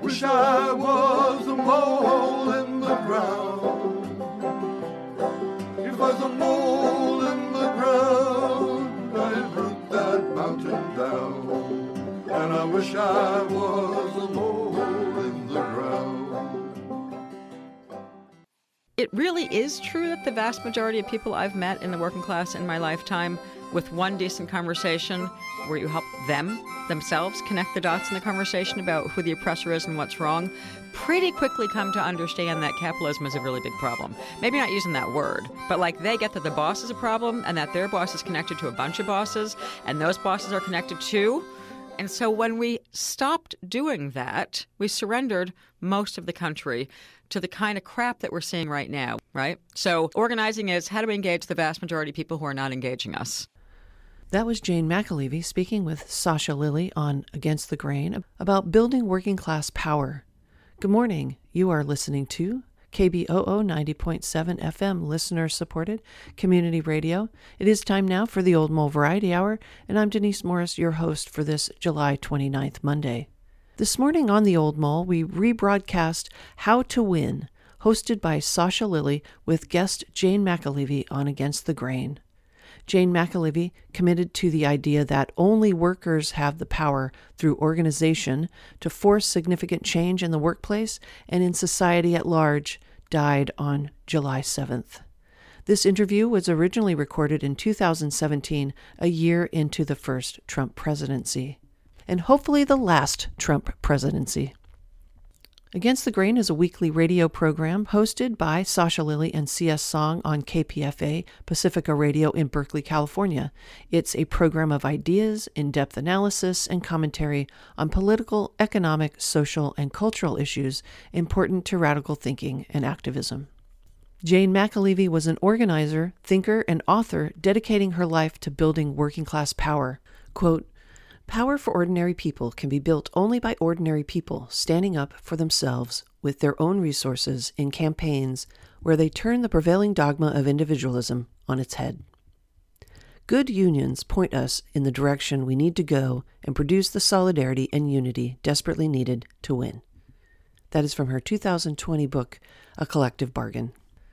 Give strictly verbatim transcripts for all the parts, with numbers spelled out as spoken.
Wish I was a mole in the ground. If I was a mole in the ground, I'd root that mountain down. And I wish I was a mole in the ground. It really is true that the vast majority of people I've met in the working class in my lifetime, with one decent conversation where you help them, themselves, connect the dots in the conversation about who the oppressor is and what's wrong, pretty quickly come to understand that capitalism is a really big problem. Maybe not using that word, but like they get that the boss is a problem and that their boss is connected to a bunch of bosses and those bosses are connected too. And so when we stopped doing that, we surrendered most of the country to the kind of crap that we're seeing right now, right? So organizing is how do we engage the vast majority of people who are not engaging us? That was Jane McAlevey speaking with Sasha Lilley on Against the Grain about building working class power. Good morning. You are listening to K B O O ninety point seven F M, listener-supported community radio. It is time now for the Old Mole Variety Hour, and I'm Denise Morris, your host for this July twenty-ninth Monday. This morning on the Old Mole, we rebroadcast How to Win, hosted by Sasha Lilley with guest Jane McAlevey on Against the Grain. Jane McAlevey committed to the idea that only workers have the power through organization to force significant change in the workplace and in society at large, died on July seventh. This interview was originally recorded in two thousand seventeen, a year into the first Trump presidency, and hopefully the last Trump presidency. Against the Grain is a weekly radio program hosted by Sasha Lilley and C S Song on K P F A Pacifica Radio in Berkeley, California. It's a program of ideas, in-depth analysis, and commentary on political, economic, social, and cultural issues important to radical thinking and activism. Jane McAlevey was an organizer, thinker, and author dedicating her life to building working-class power. Quote, "Power for ordinary people can be built only by ordinary people standing up for themselves with their own resources in campaigns where they turn the prevailing dogma of individualism on its head. Good unions point us in the direction we need to go and produce the solidarity and unity desperately needed to win." That is from her two thousand twenty book, A Collective Bargain.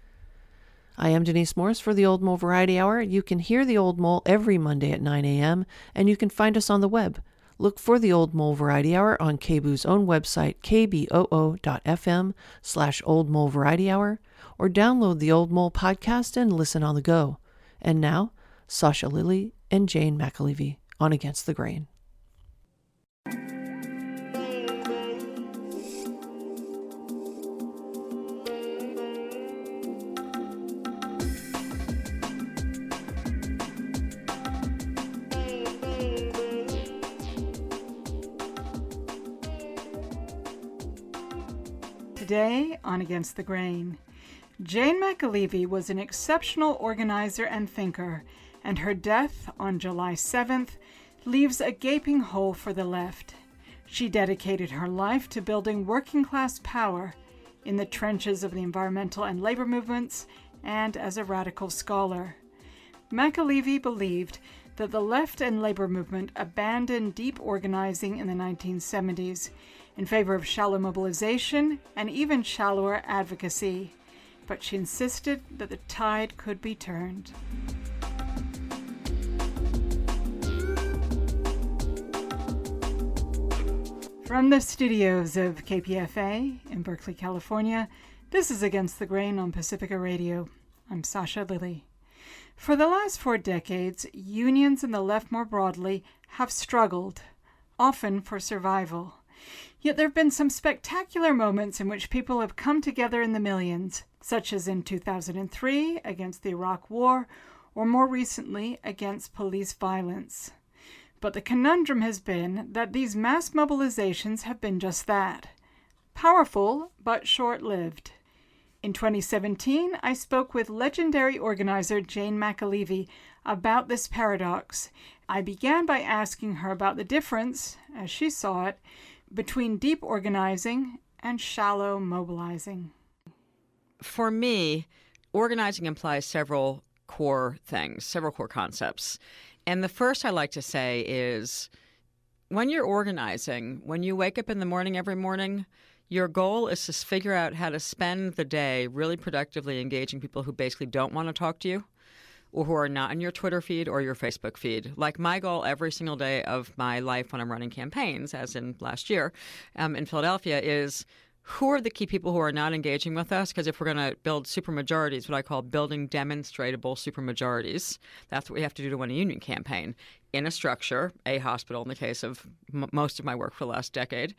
I am Denise Morris for the Old Mole Variety Hour. You can hear the Old Mole every Monday at nine a.m., and you can find us on the web. Look for the Old Mole Variety Hour on K B O's own website, k b o o dot f m slash Old Mole Variety Hour, or download the Old Mole podcast and listen on the go. And now, Sasha Lilley and Jane McAlevey on Against the Grain. Today on Against the Grain, Jane McAlevey was an exceptional organizer and thinker, and her death on July seventh leaves a gaping hole for the left. She dedicated her life to building working-class power in the trenches of the environmental and labor movements and as a radical scholar. McAlevey believed that the left and labor movement abandoned deep organizing in the nineteen seventies in favor of shallow mobilization and even shallower advocacy, but she insisted that the tide could be turned. From the studios of K P F A in Berkeley, California, this is Against the Grain on Pacifica Radio. I'm Sasha Lilley. For the last four decades, unions and the left more broadly have struggled, often for survival. Yet there have been some spectacular moments in which people have come together in the millions, such as in two thousand three against the Iraq War, or more recently against police violence. But the conundrum has been that these mass mobilizations have been just that, powerful but short-lived. In twenty seventeen, I spoke with legendary organizer Jane McAlevey about this paradox. I began by asking her about the difference, as she saw it, between deep organizing and shallow mobilizing. For me, organizing implies several core things, several core concepts. And the first I like to say is when you're organizing, when you wake up in the morning every morning, your goal is to figure out how to spend the day really productively engaging people who basically don't want to talk to you or who are not in your Twitter feed or your Facebook feed. Like my goal every single day of my life when I'm running campaigns, as in last year um, in Philadelphia, is who are the key people who are not engaging with us? Because if we're going to build supermajorities, what I call building demonstratable supermajorities, that's what we have to do to win a union campaign in a structure, a hospital in the case of m- most of my work for the last decade.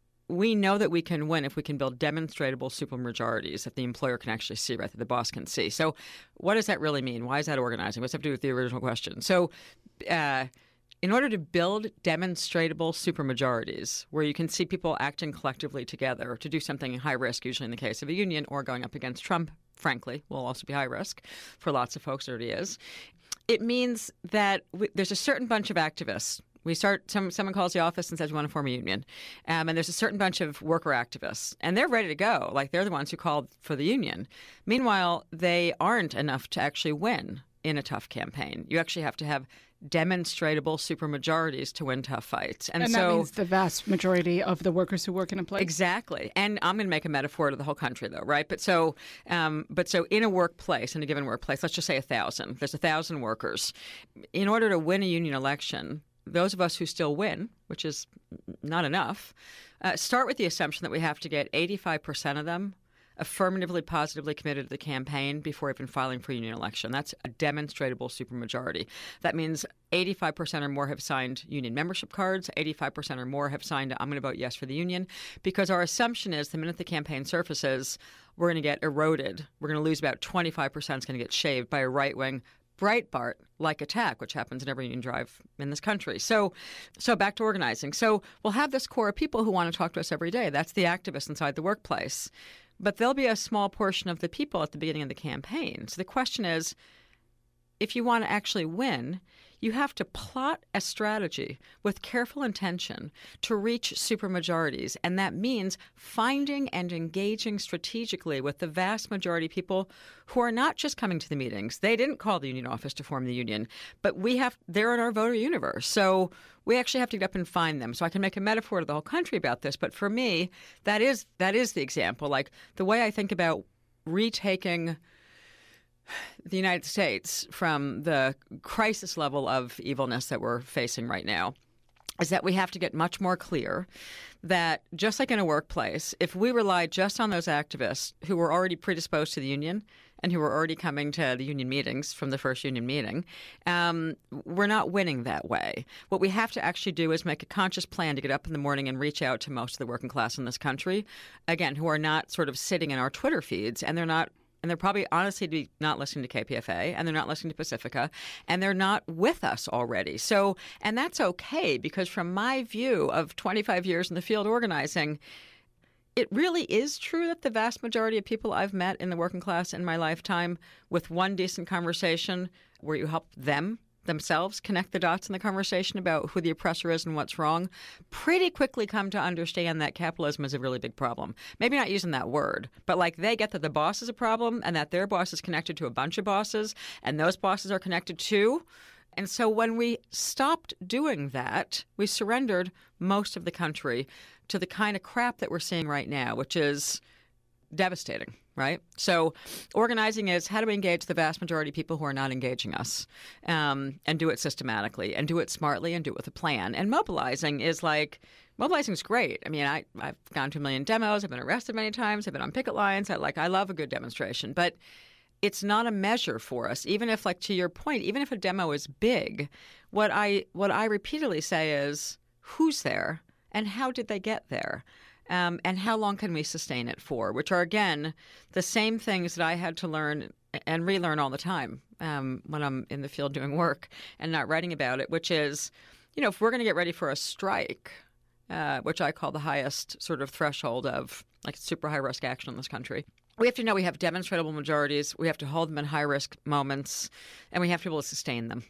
We know that we can win if we can build demonstratable supermajorities that the employer can actually see, right, that the boss can see. So what does that really mean? Why is that organizing? What's that have to do with the original question? So uh, in order to build demonstratable supermajorities where you can see people acting collectively together to do something high risk, usually in the case of a union, or going up against Trump, frankly, will also be high risk for lots of folks, it already is. It means that we, there's a certain bunch of activists. We start, some, someone calls the office and says we want to form a union. Um, and there's a certain bunch of worker activists. And they're ready to go. Like, they're the ones who called for the union. Meanwhile, they aren't enough to actually win in a tough campaign. You actually have to have demonstratable supermajorities to win tough fights. And, and so, that means the vast majority of the workers who work in a place. Exactly. And I'm going to make a metaphor to the whole country, though, right? But so, um, but so in a workplace, in a given workplace, let's just say a thousand. There's a thousand workers. In order to win a union election, those of us who still win, which is not enough, uh, start with the assumption that we have to get eighty-five percent of them affirmatively, positively committed to the campaign before even filing for a union election. That's a demonstratable supermajority. That means eighty-five percent or more have signed union membership cards, eighty-five percent or more have signed, I'm going to vote yes for the union, because our assumption is the minute the campaign surfaces, we're going to get eroded. We're going to lose about twenty-five percent is going to get shaved by a right-wing Breitbart-like attack, which happens in every union drive in this country. So so back to organizing. So we'll have this core of people who want to talk to us every day. That's the activists inside the workplace. But there'll be a small portion of the people at the beginning of the campaign. So the question is, if you want to actually win, you have to plot a strategy with careful intention to reach supermajorities. And that means finding and engaging strategically with the vast majority of people who are not just coming to the meetings. They didn't call the union office to form the union, but we have they're in our voter universe. So we actually have to get up and find them. So I can make a metaphor to the whole country about this. But for me, that is that is the example. Like the way I think about retaking the United States from the crisis level of evilness that we're facing right now is that we have to get much more clear that just like in a workplace, if we rely just on those activists who were already predisposed to the union and who were already coming to the union meetings from the first union meeting, um, we're not winning that way. What we have to actually do is make a conscious plan to get up in the morning and reach out to most of the working class in this country, again, who are not sort of sitting in our Twitter feeds, and they're not And they're probably honestly not listening to K P F A, and they're not listening to Pacifica, and they're not with us already. So, and that's okay, because from my view of twenty-five years in the field organizing, it really is true that the vast majority of people I've met in the working class in my lifetime, with one decent conversation where you help them themselves connect the dots in the conversation about who the oppressor is and what's wrong, pretty quickly come to understand that capitalism is a really big problem. Maybe not using that word, but like they get that the boss is a problem and that their boss is connected to a bunch of bosses and those bosses are connected too. And so when we stopped doing that, we surrendered most of the country to the kind of crap that we're seeing right now, which is devastating, right? So organizing is how do we engage the vast majority of people who are not engaging us, um, and do it systematically and do it smartly and do it with a plan. And mobilizing is like, mobilizing is great. I mean, I, I've gone to a million demos. I've been arrested many times. I've been on picket lines. I like, I love a good demonstration, but it's not a measure for us. Even if, like to your point, even if a demo is big, what I what I repeatedly say is who's there and how did they get there? Um, and how long can we sustain it for, which are, again, the same things that I had to learn and relearn all the time um, when I'm in the field doing work and not writing about it, which is, you know, if we're going to get ready for a strike, uh, which I call the highest sort of threshold of like super high-risk action in this country, we have to know we have demonstrable majorities, we have to hold them in high-risk moments, and we have to be able to sustain them.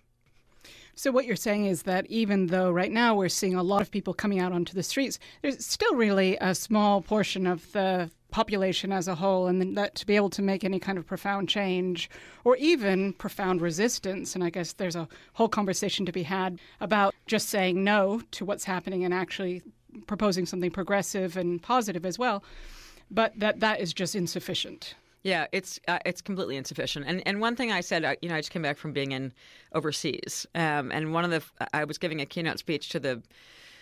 So what you're saying is that even though right now we're seeing a lot of people coming out onto the streets, there's still really a small portion of the population as a whole, and then that to be able to make any kind of profound change or even profound resistance. And I guess there's a whole conversation to be had about just saying no to what's happening and actually proposing something progressive and positive as well. But that that is just insufficient. Yeah, it's uh, it's completely insufficient. And and one thing I said, uh, you know, I just came back from being in overseas, um, and one of the I was giving a keynote speech to the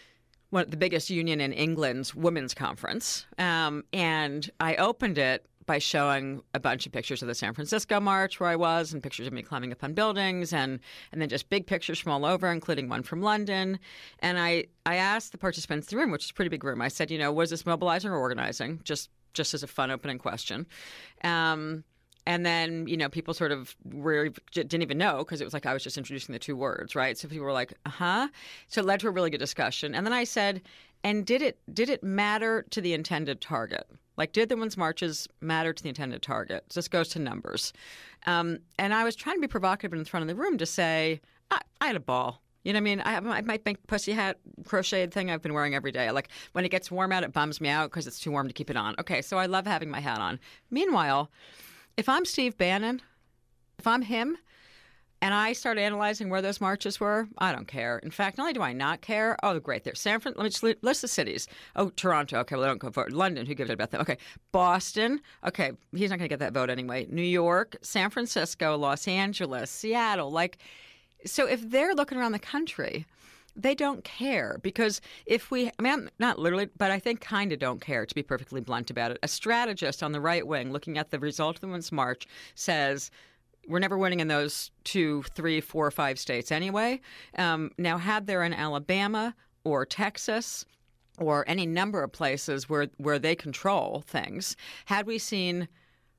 one the biggest union in England's women's conference, um, and I opened it by showing a bunch of pictures of the San Francisco March where I was, and pictures of me climbing up on buildings, and and then just big pictures from all over, including one from London. And I I asked the participants in the room, which is a pretty big room. I said, you know, was this mobilizing or organizing? Just just as a fun opening question. Um, and then, you know, people sort of were, didn't even know because it was like I was just introducing the two words, right? So people were like, uh-huh. So it led to a really good discussion. And then I said, and did it did it matter to the intended target? Like, did the women's marches matter to the intended target? So this goes to numbers. Um, and I was trying to be provocative in front of the room to say, I, I had a ball. You know what I mean? I have my, my pink pussy hat crocheted thing I've been wearing every day. Like, when it gets warm out, it bums me out because it's too warm to keep it on. Okay, so I love having my hat on. Meanwhile, if I'm Steve Bannon, if I'm him, and I start analyzing where those marches were, I don't care. In fact, not only do I not care, oh, great, there's San Fran. Let me just list the cities. Oh, Toronto. Okay, well, I don't go for it. London. Who gives a about them? Okay, Boston. Okay, he's not going to get that vote anyway. New York, San Francisco, Los Angeles, Seattle. Like, so if they're looking around the country, they don't care because if we, I mean, not literally, but I think kind of don't care, to be perfectly blunt about it. A strategist on the right wing looking at the result of the Women's March says, we're never winning in those two, three, four, five states anyway. Um, now, had there in Alabama or Texas or any number of places where, where they control things, had we seen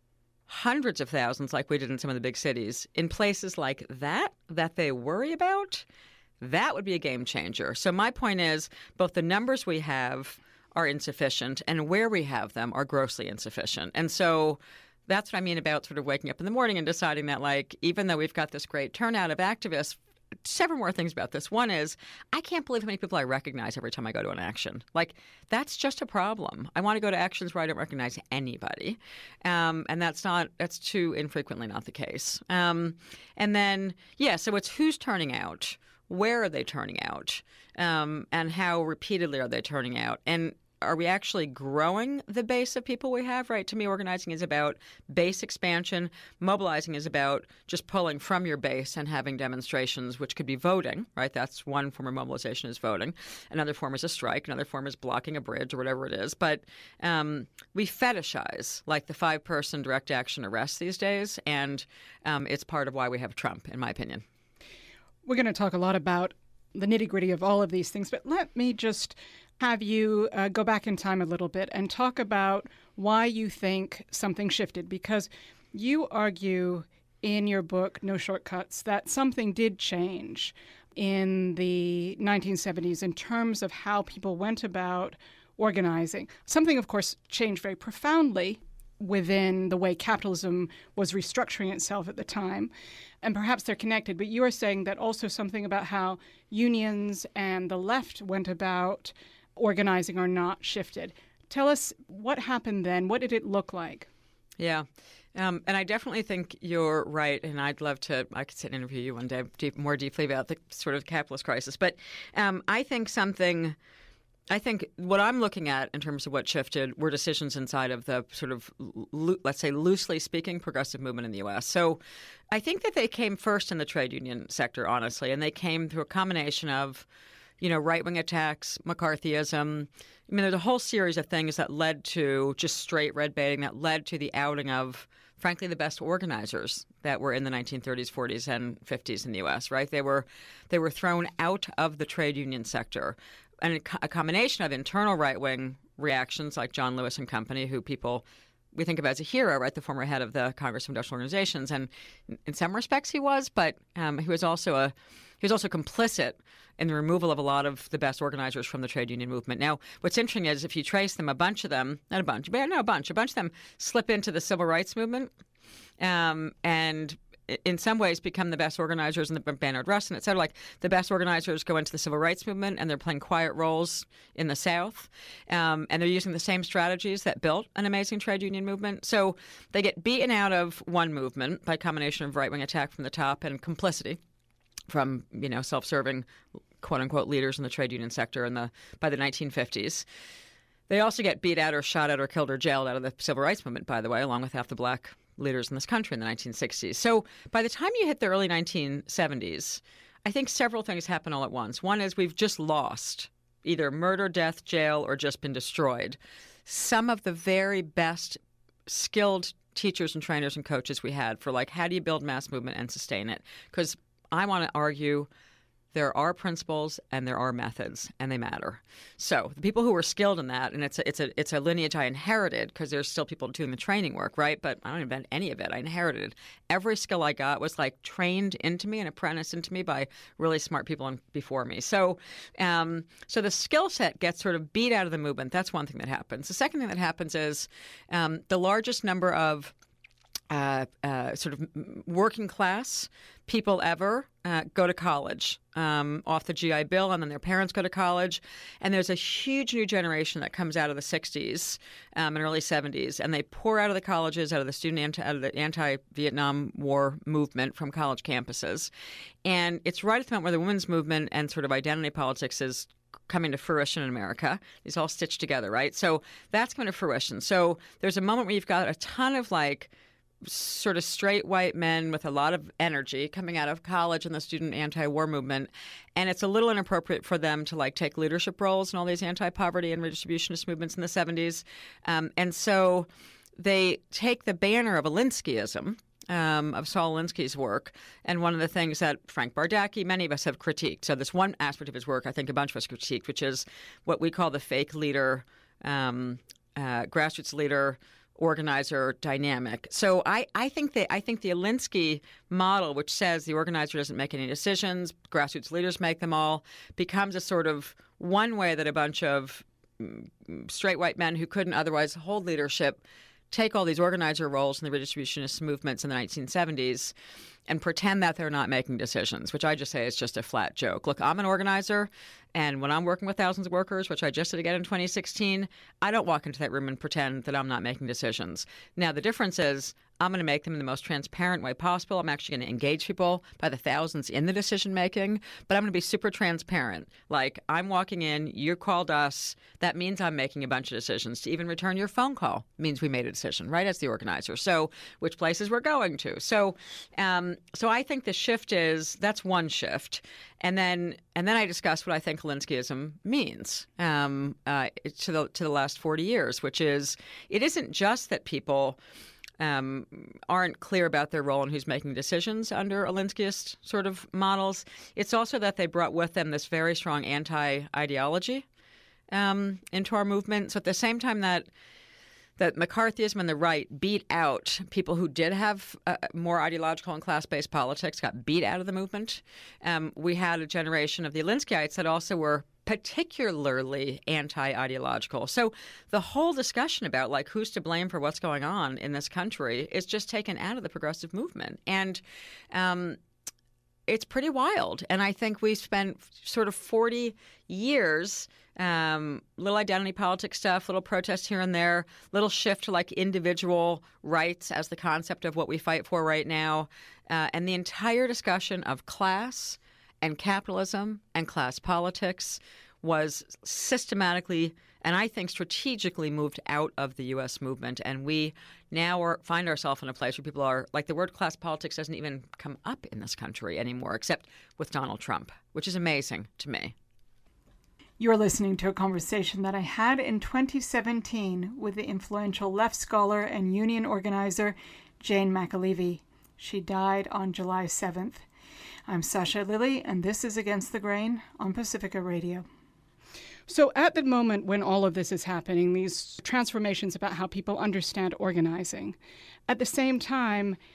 hundreds of thousands like we did in some of the big cities in places like that that they worry about, that would be a game changer. So my point is both the numbers we have are insufficient and where we have them are grossly insufficient. And so that's what I mean about sort of waking up in the morning and deciding that, like, even though we've got this great turnout of activists, several more things about this. One is, I can't believe how many people I recognize every time I go to an action. Like, that's just a problem. I want to go to actions where I don't recognize anybody. Um, and that's not, that's too infrequently not the case. Um, and then, yeah, so it's who's turning out, where are they turning out, um, and how repeatedly are they turning out? And are we actually growing the base of people we have, right? To me, organizing is about base expansion. Mobilizing is about just pulling from your base and having demonstrations, which could be voting, right? That's one form of mobilization is voting. Another form is a strike. Another form is blocking a bridge or whatever it is. But um, we fetishize, like, the five-person direct action arrest these days, and um, it's part of why we have Trump, in my opinion. We're going to talk a lot about the nitty-gritty of all of these things, but let me just have you uh, go back in time a little bit and talk about why you think something shifted, because you argue in your book, No Shortcuts, that something did change in the nineteen seventies in terms of how people went about organizing. Something, of course, changed very profoundly within the way capitalism was restructuring itself at the time, and perhaps they're connected, but you are saying that also something about how unions and the left went about organizing or not shifted. Tell us what happened then. What did it look like? Yeah. Um, and I definitely think you're right. And I'd love to, I could sit and interview you one day deep, more deeply about the sort of capitalist crisis. But um, I think something, I think what I'm looking at in terms of what shifted were decisions inside of the sort of, lo- let's say, loosely speaking, progressive movement in the U S. So I think that they came first in the trade union sector, honestly, and they came through a combination of, you know, right-wing attacks, McCarthyism. I mean, there's a whole series of things that led to just straight red baiting, that led to the outing of, frankly, the best organizers that were in the nineteen thirties, forties, and fifties in the U S, right? They were they were thrown out of the trade union sector. And a, co- a combination of internal right-wing reactions like John Lewis and company, who people we think of as a hero, right, the former head of the Congress of Industrial Organizations. And in some respects he was, but um, he was also a he was also complicit in the removal of a lot of the best organizers from the trade union movement. Now, what's interesting is if you trace them, a bunch of them, not a bunch, but no, a bunch, a bunch of them slip into the civil rights movement. Um, and in some ways, become the best organizers in the Bayard Rustin, et cetera. Like the best organizers go into the civil rights movement and they're playing quiet roles in the South. Um, and they're using the same strategies that built an amazing trade union movement. So they get beaten out of one movement by a combination of right-wing attack from the top and complicity from, you know, self-serving, quote-unquote, leaders in the trade union sector in the by the nineteen fifties. They also get beat out or shot at or killed or jailed out of the civil rights movement, by the way, along with half the black leaders in this country in the nineteen sixties. So by the time you hit the early nineteen seventies, I think several things happen all at once. One is we've just lost either murder, death, jail, or just been destroyed some of the very best skilled teachers and trainers and coaches we had for, like, how do you build mass movement and sustain it? Because I want to argue there are principles and there are methods, and they matter. So the people who were skilled in that, and it's a, it's a, it's a lineage I inherited because there's still people doing the training work, right? But I don't invent any of it. I inherited. Every skill I got was like trained into me and apprenticed into me by really smart people in, before me. So, um, so the skill set gets sort of beat out of the movement. That's one thing that happens. The second thing that happens is um, the largest number of Uh, uh, sort of working class people ever uh, go to college um, off the G I Bill, and then their parents go to college. And there's a huge new generation that comes out of the sixties um, and early seventies, and they pour out of the colleges, out of the student anti, out of the anti-Vietnam War movement from college campuses. And it's right at the moment where the women's movement and sort of identity politics is coming to fruition in America. It's all stitched together, right? So that's coming to fruition. So there's a moment where you've got a ton of like sort of straight white men with a lot of energy coming out of college and the student anti-war movement. And it's a little inappropriate for them to like take leadership roles in all these anti-poverty and redistributionist movements in the seventies. Um, and so they take the banner of Alinskyism, Um, of Saul Alinsky's work. And one of the things that Frank Bardacchi, many of us have critiqued. So there's one aspect of his work I think a bunch of us critiqued, which is what we call the fake leader, um, uh, grassroots leader, organizer dynamic. So I, I think that I think the Alinsky model, which says the organizer doesn't make any decisions, grassroots leaders make them all, becomes a sort of one way that a bunch of straight white men who couldn't otherwise hold leadership take all these organizer roles in the redistributionist movements in the nineteen seventies and pretend that they're not making decisions, which I just say is just a flat joke. Look, I'm an organizer, and when I'm working with thousands of workers, which I just did again in twenty sixteen, I don't walk into that room and pretend that I'm not making decisions. Now, the difference is I'm going to make them in the most transparent way possible. I'm actually going to engage people by the thousands in the decision making, but I'm going to be super transparent. Like, I'm walking in, you called us. That means I'm making a bunch of decisions. To even return your phone call means we made a decision, right, as the organizer. So which places we're going to. So um, so I think the shift is, that's one shift. And then and then I discuss what I think Alinskyism means um, uh, to the to the last forty years, which is it isn't just that people Um, aren't clear about their role and who's making decisions under Alinskyist sort of models. It's also that they brought with them this very strong anti-ideology um, into our movement. So at the same time that that McCarthyism and the right beat out people who did have uh, more ideological and class-based politics, got beat out of the movement, um, we had a generation of the Alinskyites that also were particularly anti-ideological. So the whole discussion about like who's to blame for what's going on in this country is just taken out of the progressive movement. And um, it's pretty wild. And I think we spent sort of forty years, um, little identity politics stuff, little protests here and there, little shift to like individual rights as the concept of what we fight for right now. Uh, and the entire discussion of class and capitalism and class politics was systematically and I think strategically moved out of the U S movement. And we now are, find ourselves in a place where people are, like, the word class politics doesn't even come up in this country anymore, except with Donald Trump, which is amazing to me. You're listening to a conversation that I had in twenty seventeen with the influential left scholar and union organizer Jane McAlevey. She died on July seventh. I'm Sasha Lilley, and this is Against the Grain on Pacifica Radio. So at the moment when all of this is happening, these transformations about how people understand organizing, at the same time,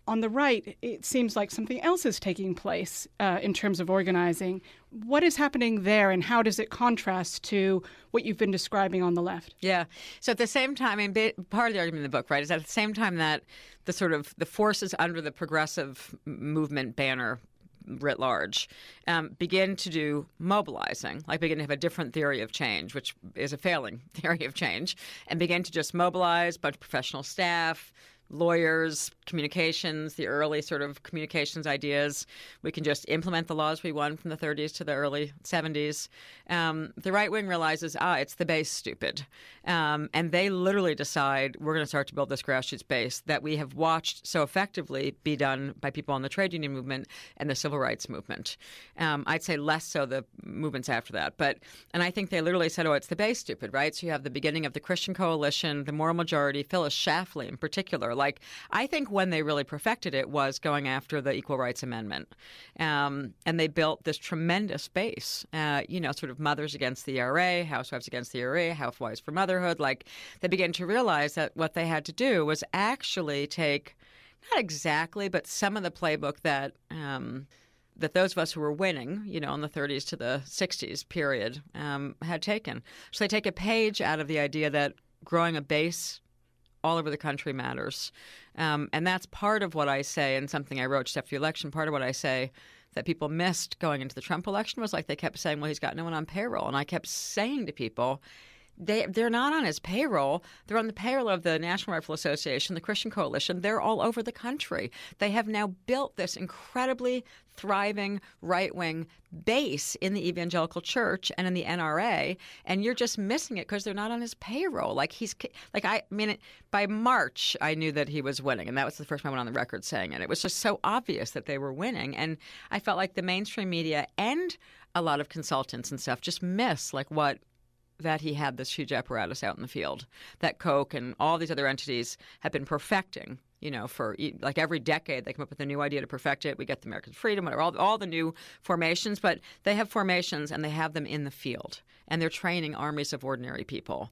on the right, it seems like something else is taking place uh, in terms of organizing. What is happening there, and how does it contrast to what you've been describing on the left? Yeah. So at the same time, I mean, part of the argument in the book, right, is at the same time that the sort of the forces under the progressive movement banner writ large, um, begin to do mobilizing, like begin to have a different theory of change, which is a failing theory of change, and begin to just mobilize a bunch of professional staff, lawyers, communications, the early sort of communications ideas. We can just implement the laws we won from the thirties to the early seventies. Um, the right wing realizes, ah, it's the base, stupid. Um, and they literally decide we're going to start to build this grassroots base that we have watched so effectively be done by people in the trade union movement and the civil rights movement. Um, I'd say less so the movements after that. But and I think they literally said, oh, it's the base, stupid, right? So you have the beginning of the Christian Coalition, the Moral Majority, Phyllis Schlafly in particular. Like, I think when they really perfected it was going after the Equal Rights Amendment. Um, and they built this tremendous base, uh, you know, sort of mothers against the E R A, housewives against the E R A, housewives for motherhood. Like, they began to realize that what they had to do was actually take, not exactly, but some of the playbook that um, that those of us who were winning, you know, in the thirties to the sixties period um, had taken. So they take a page out of the idea that growing a base all over the country matters. Um, and that's part of what I say, and something I wrote just after the election, part of what I say that people missed going into the Trump election was like they kept saying, well, he's got no one on payroll. And I kept saying to people, They, they're not on his payroll. They're on the payroll of the National Rifle Association, the Christian Coalition. They're all over the country. They have now built this incredibly thriving right-wing base in the evangelical church and in the N R A, and you're just missing it because they're not on his payroll. Like he's, like I, I mean, by March, I knew that he was winning, and that was the first time I went on the record saying it. It was just so obvious that they were winning, and I felt like the mainstream media and a lot of consultants and stuff just miss like what. That he had this huge apparatus out in the field, that Koch and all these other entities have been perfecting, you know, for like every decade they come up with a new idea to perfect it. We get the American Freedom, whatever, all, all the new formations, but they have formations and they have them in the field, and they're training armies of ordinary people.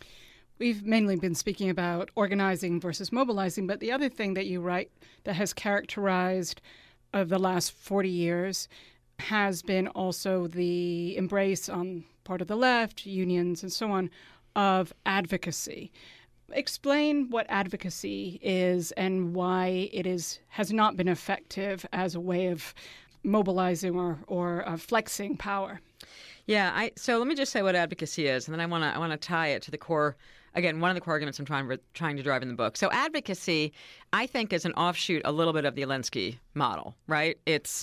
We've mainly been speaking about organizing versus mobilizing, but the other thing that you write that has characterized uh, the last forty years has been also the embrace on part of the left, unions and so on, of advocacy. Explain what advocacy is and why it is has not been effective as a way of mobilizing or, or uh, flexing power. Yeah, I, so let me just say what advocacy is, and then I want to I want to tie it to the core. Again, one of the core arguments I'm trying trying to drive in the book. So advocacy, I think, is an offshoot a little bit of the Alinsky model, right? It's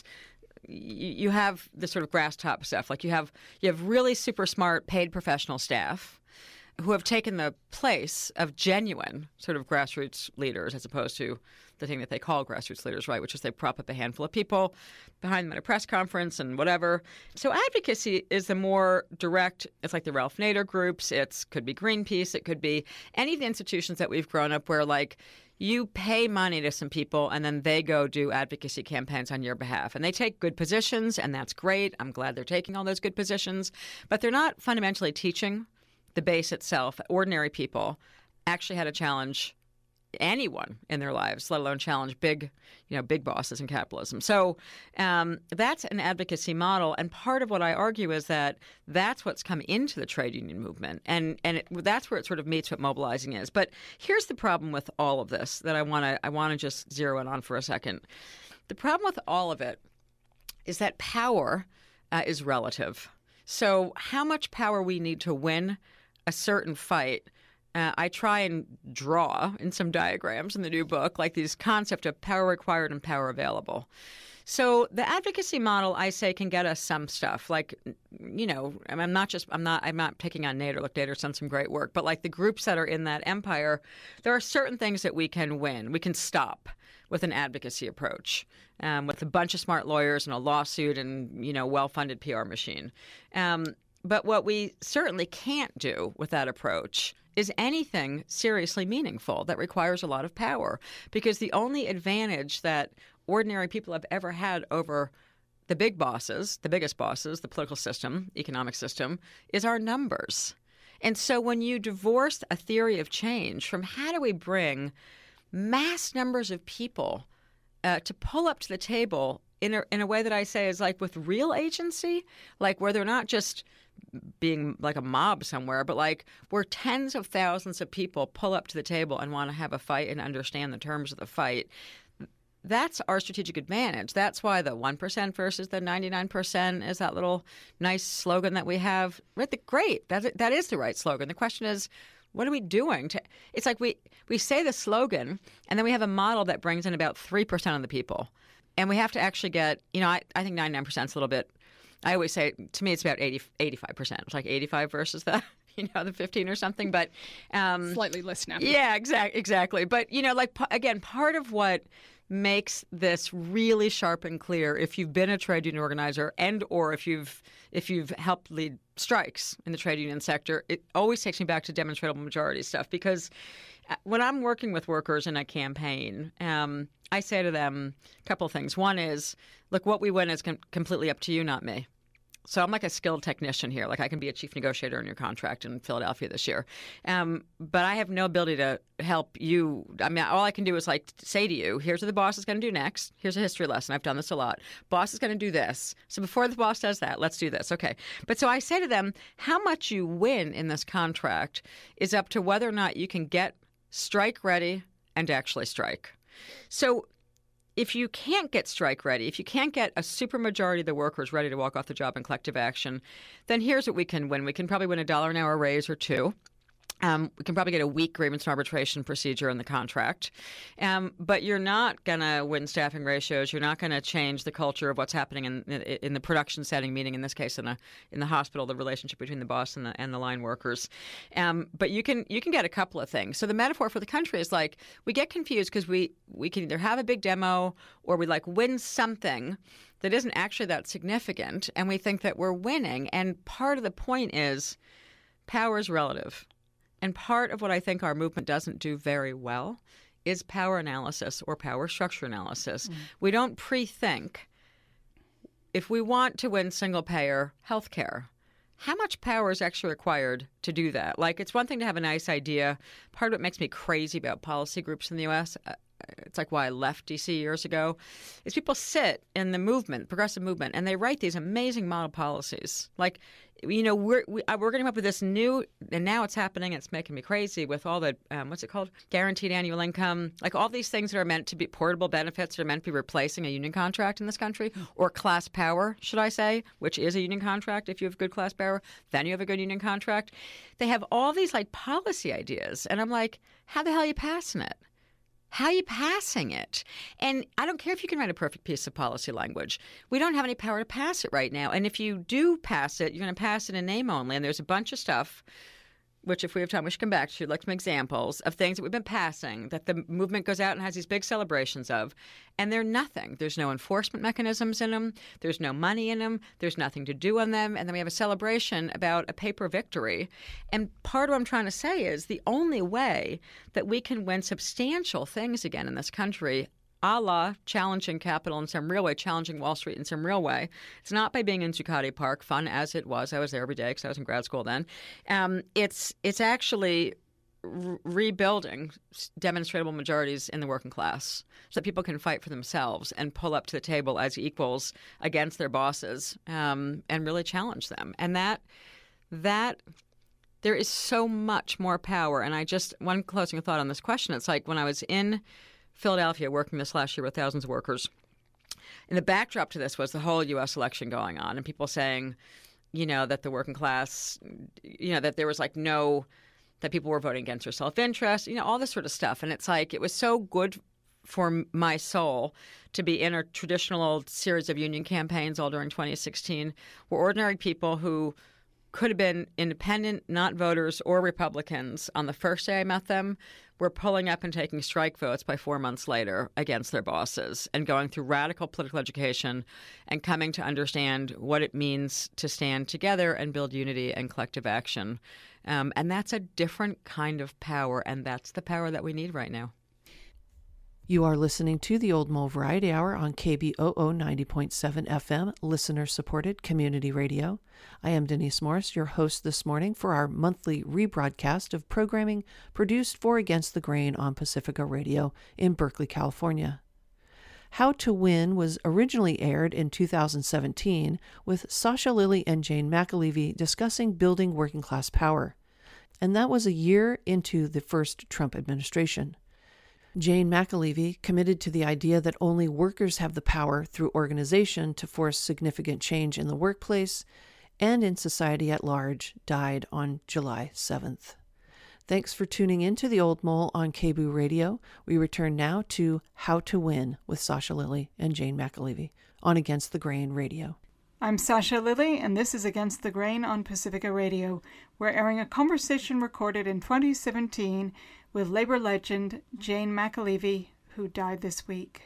you have the sort of grass top stuff. Like you have you have really super smart paid professional staff who have taken the place of genuine sort of grassroots leaders as opposed to the thing that they call grassroots leaders, right, which is they prop up a handful of people behind them at a press conference and whatever. So advocacy is the more direct. It's like the Ralph Nader groups. It could be Greenpeace. It could be any of the institutions that we've grown up where, like, you pay money to some people and then they go do advocacy campaigns on your behalf. And they take good positions, and that's great. I'm glad they're taking all those good positions. But they're not fundamentally teaching the base itself, ordinary people, actually how to challenge anyone in their lives, let alone challenge big, you know, big bosses in capitalism. So um, that's an advocacy model, and part of what I argue is that that's what's come into the trade union movement, and and it, that's where it sort of meets what mobilizing is. But here's the problem with all of this that I want to I want to just zero in on for a second. The problem with all of it is that power uh, is relative. So how much power we need to win a certain fight, Uh, I try and draw in some diagrams in the new book, like these concept of power required and power available. So the advocacy model, I say, can get us some stuff. Like, you know, I'm not just I'm not I'm not picking on Nader. Look, Nader's done some great work, but like the groups that are in that empire, there are certain things that we can win. We can stop with an advocacy approach, um, with a bunch of smart lawyers and a lawsuit and, you know, well-funded P R machine. Um, but what we certainly can't do with that approach is anything seriously meaningful that requires a lot of power, because the only advantage that ordinary people have ever had over the big bosses, the biggest bosses, the political system, economic system, is our numbers. And so when you divorce a theory of change from how do we bring mass numbers of people uh, to pull up to the table in a, in a way that I say is like with real agency, like where they're not just being like a mob somewhere, but like where tens of thousands of people pull up to the table and want to have a fight and understand the terms of the fight. That's our strategic advantage. That's why the one percent versus the ninety-nine percent is that little nice slogan that we have. Right, the, great. That, that is the right slogan. The question is, what are we doing? To, it's like we, we say the slogan, and then we have a model that brings in about three percent of the people. And we have to actually get, you know, I, I think ninety-nine percent is a little bit, I always say, to me, it's about eighty, eighty-five percent. It's like eighty-five versus the, you know, the fifteen or something. But um, slightly less now. Yeah, exactly. Exactly. But, you know, like, again, part of what makes this really sharp and clear, if you've been a trade union organizer and or if you've if you've helped lead strikes in the trade union sector, it always takes me back to demonstrable majority stuff. Because when I'm working with workers in a campaign, um, I say to them a couple of things. One is, look, what we win is com- completely up to you, not me. So I'm like a skilled technician here. Like I can be a chief negotiator in your contract in Philadelphia this year. Um, but I have no ability to help you. I mean, all I can do is like say to you, here's what the boss is going to do next. Here's a history lesson. I've done this a lot. Boss is going to do this. So before the boss does that, let's do this. Okay. But so I say to them, how much you win in this contract is up to whether or not you can get strike ready and actually strike. So if you can't get strike ready, if you can't get a supermajority of the workers ready to walk off the job in collective action, then here's what we can win. We can probably win a dollar an hour raise or two. Um, we can probably get a weak grievance and arbitration procedure in the contract. Um, but you're not going to win staffing ratios. You're not going to change the culture of what's happening in, in in the production setting, meaning in this case in a in the hospital, the relationship between the boss and the and the line workers. Um, but you can you can get a couple of things. So the metaphor for the country is like we get confused because we, we can either have a big demo or we like win something that isn't actually that significant, and we think that we're winning. And part of the point is power is relative. And part of what I think our movement doesn't do very well is power analysis or power structure analysis. Mm. We don't pre-think, if we want to win single-payer health care, how much power is actually required to do that? Like, it's one thing to have a nice idea. Part of what makes me crazy about policy groups in the U S, uh, it's like why I left D C years ago, is people sit in the movement, progressive movement, and they write these amazing model policies. Like, you know, we're we, we're going to come up with this new, and now it's happening. It's making me crazy with all the um, what's it called, guaranteed annual income, like all these things that are meant to be portable benefits that are meant to be replacing a union contract in this country, or class power, should I say, which is a union contract. If you have good class power, then you have a good union contract. They have all these like policy ideas, and I'm like, how the hell are you passing it? How are you passing it? And I don't care if you can write a perfect piece of policy language. We don't have any power to pass it right now. And if you do pass it, you're going to pass it in name only. And there's a bunch of stuff, which if we have time, we should come back to, like some examples of things that we've been passing that the movement goes out and has these big celebrations of. And they're nothing. There's no enforcement mechanisms in them. There's no money in them. There's nothing to do on them. And then we have a celebration about a paper victory. And part of what I'm trying to say is the only way that we can win substantial things again in this country, a la challenging capital in some real way, challenging Wall Street in some real way. It's not by being in Zuccotti Park, fun as it was. I was there every day because I was in grad school then. Um, it's it's actually re- rebuilding demonstrable majorities in the working class so that people can fight for themselves and pull up to the table as equals against their bosses um, and really challenge them. And that that there is so much more power. And I just, one closing thought on this question, it's like when I was in Philadelphia working this last year with thousands of workers. And the backdrop to this was the whole U S election going on and people saying, you know, that the working class, you know, that there was like no, that people were voting against their self-interest, you know, all this sort of stuff. And it's like, it was so good for my soul to be in a traditional old series of union campaigns all during twenty sixteen, where ordinary people who could have been independent, not voters or Republicans on the first day I met them, were pulling up and taking strike votes by four months later against their bosses and going through radical political education and coming to understand what it means to stand together and build unity and collective action. Um, and that's a different kind of power, and that's the power that we need right now. You are listening to the Old Mole Variety Hour on K B O O ninety point seven F M, listener-supported community radio. I am Denise Morris, your host this morning for our monthly rebroadcast of programming produced for Against the Grain on Pacifica Radio in Berkeley, California. How to Win was originally aired in two thousand seventeen with Sasha Lilley and Jane McAlevey discussing building working class power. And that was a year into the first Trump administration. Jane McAlevey, committed to the idea that only workers have the power through organization to force significant change in the workplace and in society at large, died on July seventh. Thanks for tuning in to The Old Mole on K B O O Radio. We return now to How to Win with Sasha Lilley and Jane McAlevey on Against the Grain Radio. I'm Sasha Lilley, and this is Against the Grain on Pacifica Radio. We're airing a conversation recorded in twenty seventeen with labor legend Jane McAlevey, who died this week.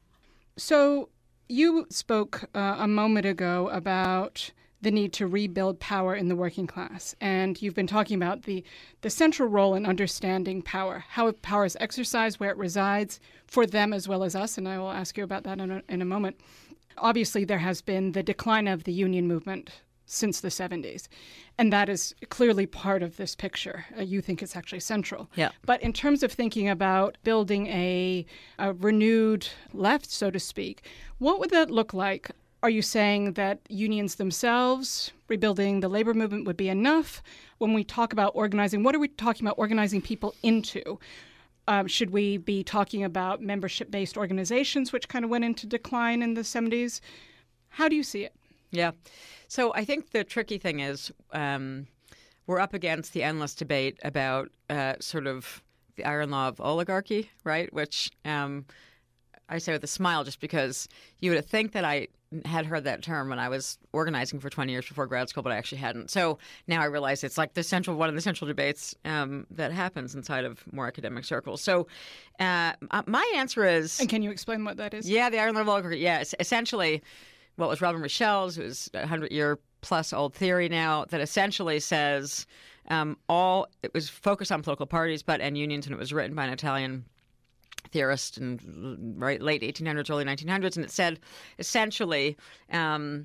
So you spoke uh, a moment ago about the need to rebuild power in the working class. And you've been talking about the, the central role in understanding power, how power is exercised, where it resides, for them as well as us. And I will ask you about that in a, in a moment. Obviously, there has been the decline of the union movement since the seventies. And that is clearly part of this picture. Uh, you think it's actually central. Yeah. But in terms of thinking about building a, a renewed left, so to speak, what would that look like? Are you saying that unions themselves, rebuilding the labor movement would be enough? When we talk about organizing, what are we talking about organizing people into? Um, should we be talking about membership-based organizations, which kind of went into decline in the seventies? How do you see it? Yeah. So I think the tricky thing is um, we're up against the endless debate about uh, sort of the iron law of oligarchy, right? Which um, I say with a smile just because you would think that I had heard that term when I was organizing for twenty years before grad school, but I actually hadn't. So now I realize it's like the central one of the central debates um, that happens inside of more academic circles. So uh, my answer is... And can you explain what that is? Yeah, the iron law of oligarchy. Yeah, it's essentially what was Robin Michel's, it was a hundred-year-plus old theory now, that essentially says um, all... It was focused on political parties but and unions, and it was written by an Italian theorist in right late eighteen hundreds, early nineteen hundreds, and it said essentially um,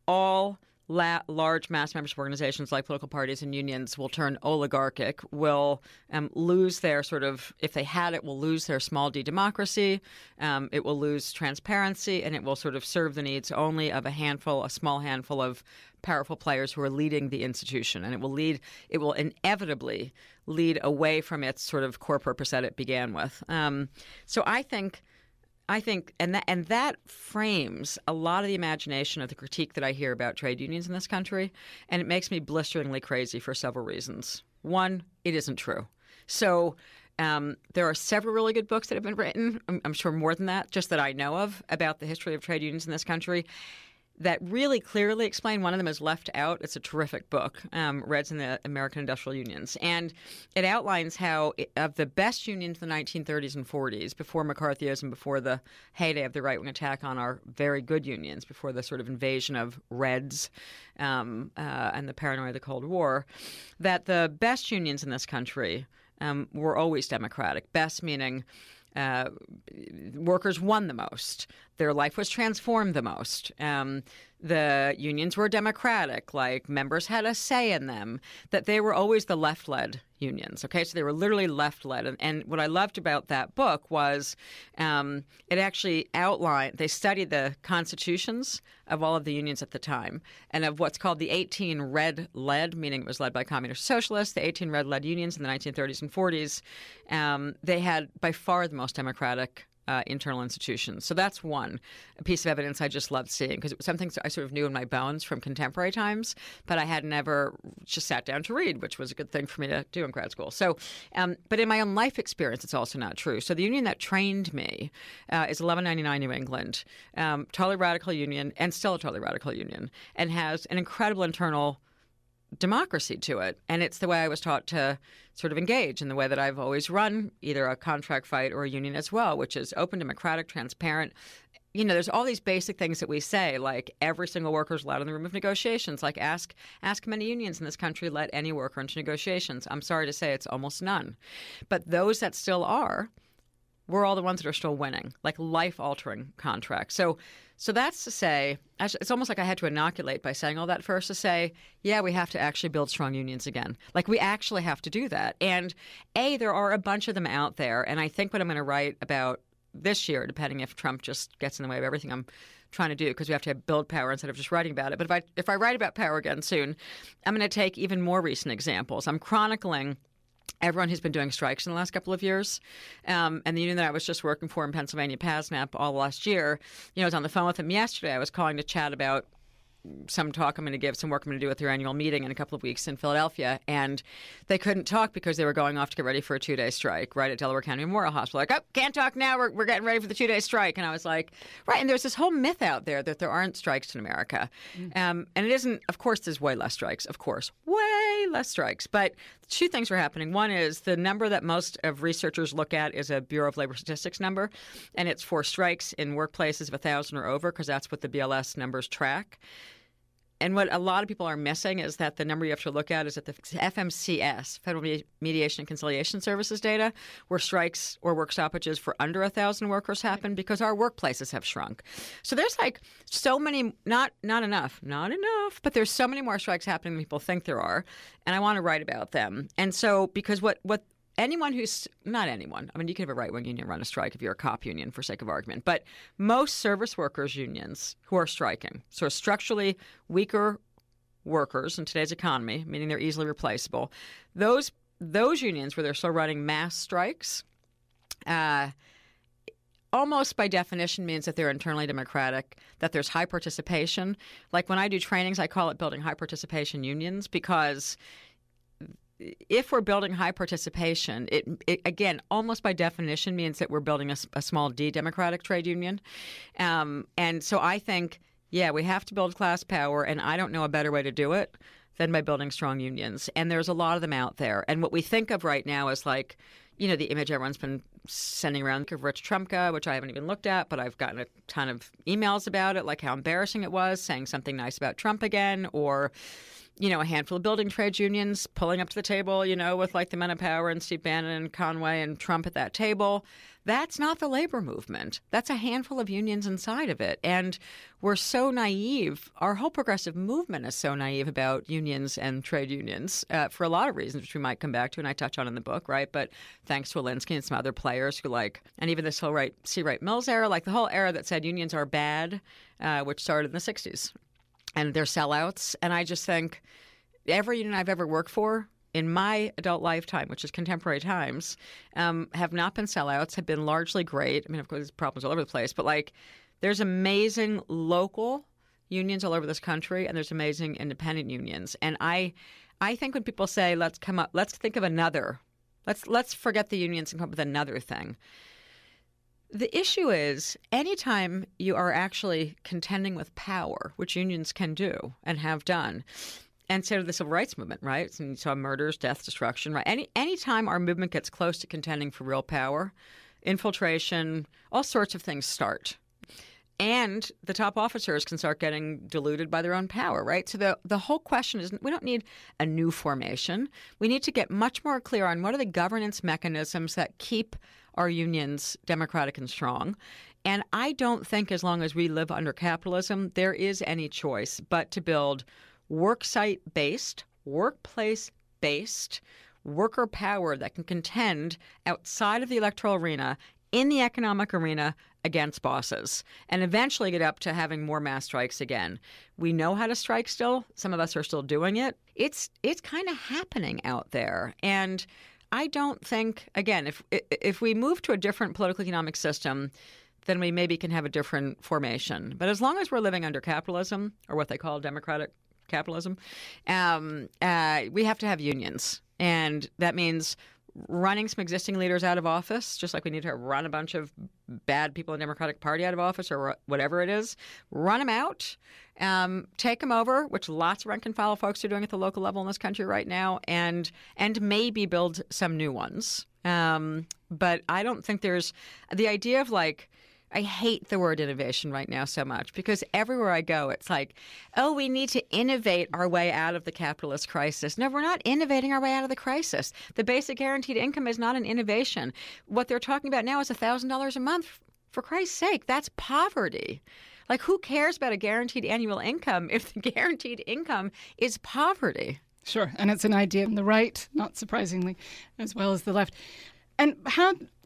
all la- large mass membership organizations like political parties and unions will turn oligarchic, will um, lose their sort of, if they had it, will lose their small d democracy, um, it will lose transparency, and it will sort of serve the needs only of a handful, a small handful of powerful players who are leading the institution, and it will lead, it will inevitably lead away from its sort of core purpose that it began with. Um, so I think, I think, and that and that frames a lot of the imagination of the critique that I hear about trade unions in this country, and it makes me blisteringly crazy for several reasons. One, it isn't true. So um, there are several really good books that have been written, I'm, I'm sure more than that, just that I know of, about the history of trade unions in this country, that really clearly explain. One of them is Left Out. It's a terrific book, um, Reds in the American Industrial Unions. And it outlines how it, of the best unions in the nineteen thirties and forties, before McCarthyism, before the heyday of the right-wing attack on our very good unions, before the sort of invasion of Reds um, uh, and the paranoia of the Cold War, that the best unions in this country um, were always democratic. Best meaning Uh, workers won the most. Their life was transformed the most. Um, the unions were democratic, like members had a say in them, that they were always the left-led unions. Okay, so they were literally left-led. And, and what I loved about that book was um, it actually outlined, they studied the constitutions of all of the unions at the time and of what's called the eighteen red-led, meaning it was led by communist socialists, the eighteen red-led unions in the nineteen thirties and forties. Um, they had by far the most democratic Uh, internal institutions. So that's one a piece of evidence I just loved seeing, because it was something I sort of knew in my bones from contemporary times, but I had never just sat down to read, which was a good thing for me to do in grad school. So, um, but in my own life experience, it's also not true. So the union that trained me uh, is eleven ninety-nine New England, um, totally radical union, and still a totally radical union, and has an incredible internal democracy to it. And it's the way I was taught to sort of engage, in the way that I've always run either a contract fight or a union as well, which is open, democratic, transparent. You know, there's all these basic things that we say, like every single worker is allowed in the room of negotiations. Like ask ask many unions in this country let any worker into negotiations. I'm sorry to say it's almost none. But those that still are, we're all the ones that are still winning, like life-altering contracts. So so that's to say, it's almost like I had to inoculate by saying all that first to say, yeah, we have to actually build strong unions again. Like we actually have to do that. And A, there are a bunch of them out there. And I think what I'm going to write about this year, depending if Trump just gets in the way of everything I'm trying to do, because we have to build power instead of just writing about it. But if I if I write about power again soon, I'm going to take even more recent examples. I'm chronicling everyone who's been doing strikes in the last couple of years. Um, and the union that I was just working for in Pennsylvania, PASNAP, all last year, you know, I was on the phone with them yesterday. I was calling to chat about some talk I'm going to give, some work I'm going to do at their annual meeting in a couple of weeks in Philadelphia. And they couldn't talk because they were going off to get ready for a two-day strike right at Delaware County Memorial Hospital. Like, oh, can't talk now. We're, we're getting ready for the two-day strike. And I was like, right. And there's this whole myth out there that there aren't strikes in America. Mm. Um, and it isn't, of course, there's way less strikes. Of course, way less strikes. But two things were happening. One is the number that most of researchers look at is a Bureau of Labor Statistics number. And it's for strikes in workplaces of one thousand or over, because that's what the B L S numbers track. And what a lot of people are missing is that the number you have to look at is at the F M C S, Federal Mediation and Conciliation Services data, where strikes or work stoppages for under one thousand workers happen because our workplaces have shrunk. So there's like so many, not not enough, not enough, but there's so many more strikes happening than people think there are. And I want to write about them. And so because what what anyone who's – not anyone. I mean, you could have a right-wing union run a strike if you're a cop union, for sake of argument. But most service workers unions who are striking, so structurally weaker workers in today's economy, meaning they're easily replaceable, those those unions where they're still running mass strikes uh, almost by definition means that they're internally democratic, that there's high participation. Like when I do trainings, I call it building high participation unions, because – if we're building high participation, it, it again, almost by definition means that we're building a, a small d democratic trade union. Um, and so I think, yeah, we have to build class power, and I don't know a better way to do it than by building strong unions. And there's a lot of them out there. And what we think of right now is like, you know, the image everyone's been sending around of Rich Trumka, which I haven't even looked at, but I've gotten a ton of emails about it, like how embarrassing it was, saying something nice about Trump again, or you know, a handful of building trades unions pulling up to the table, you know, with like the men of power and Steve Bannon and Conway and Trump at that table. That's not the labor movement. That's a handful of unions inside of it. And we're so naive. Our whole progressive movement is so naive about unions and trade unions uh, for a lot of reasons, which we might come back to and I touch on in the book, right? But thanks to Alinsky and some other players who like, and even this whole right, C. Wright Mills era, like the whole era that said unions are bad, uh, which started in the sixties. And they're sellouts. And I just think every union I've ever worked for in my adult lifetime, which is contemporary times, um, have not been sellouts, have been largely great. I mean, of course, there's problems all over the place. But, like, there's amazing local unions all over this country, and there's amazing independent unions. And I I think when people say, let's come up, let's think of another, let's let's forget the unions and come up with another thing. The issue is anytime you are actually contending with power, which unions can do and have done, and so the civil rights movement, right? So you saw murders, death, destruction, right? Any anytime our movement gets close to contending for real power, infiltration, all sorts of things start. And the top officers can start getting diluted by their own power, right? So the, the whole question is we don't need a new formation. We need to get much more clear on what are the governance mechanisms that keep our unions democratic and strong. And I don't think as long as we live under capitalism, there is any choice but to build worksite-based, workplace-based worker power that can contend outside of the electoral arena, in the economic arena, against bosses, and eventually get up to having more mass strikes again. We know how to strike still. Some of us are still doing it. It's it's kind of happening out there. And I don't think, again, if if we move to a different political economic system, then we maybe can have a different formation. But as long as we're living under capitalism, or what they call democratic capitalism, um, uh, we have to have unions. And that means running some existing leaders out of office, just like we need to run a bunch of bad people in the Democratic Party out of office or whatever it is. Run them out, um, take them over, which lots of rank-and-file folks are doing at the local level in this country right now, and and maybe build some new ones. Um, but I don't think there's the idea of like, I hate the word innovation right now so much because everywhere I go, it's like, oh, we need to innovate our way out of the capitalist crisis. No, we're not innovating our way out of the crisis. The basic guaranteed income is not an innovation. What they're talking about now is one thousand dollars a month. For Christ's sake, that's poverty. Like, who cares about a guaranteed annual income if the guaranteed income is poverty? Sure. And it's an idea on the right, not surprisingly, as well as the left. And how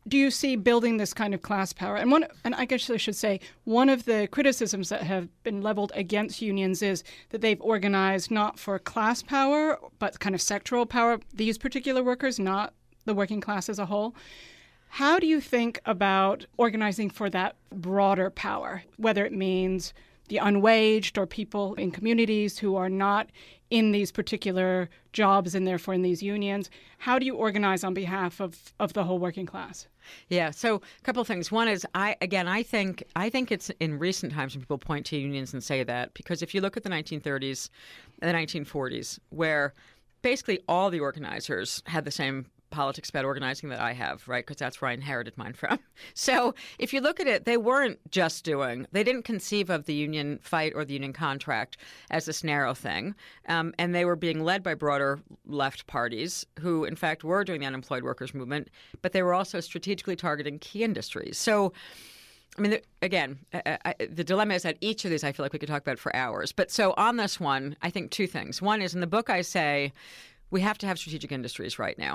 do you see building this kind of class power? And one, and I guess I should say, one of the criticisms that have been leveled against unions is that they've organized not for class power, but kind of sectoral power, these particular workers, not the working class as a whole. How do you think about organizing for that broader power, whether it means the unwaged or people in communities who are not in these particular jobs and therefore in these unions? How do you organize on behalf of, of the whole working class? Yeah, so a couple of things. One is, I again, I think I think it's in recent times when people point to unions and say that, because if you look at the nineteen thirties and the nineteen forties, where basically all the organizers had the same politics about organizing that I have, right? Because that's where I inherited mine from. So if you look at it, they weren't just doing, they didn't conceive of the union fight or the union contract as this narrow thing. Um, and they were being led by broader left parties who, in fact, were doing the unemployed workers movement, but they were also strategically targeting key industries. So I mean, the, again, I, I, the dilemma is that each of these I feel like we could talk about for hours. But so on this one, I think two things. One is in the book I say we have to have strategic industries right now.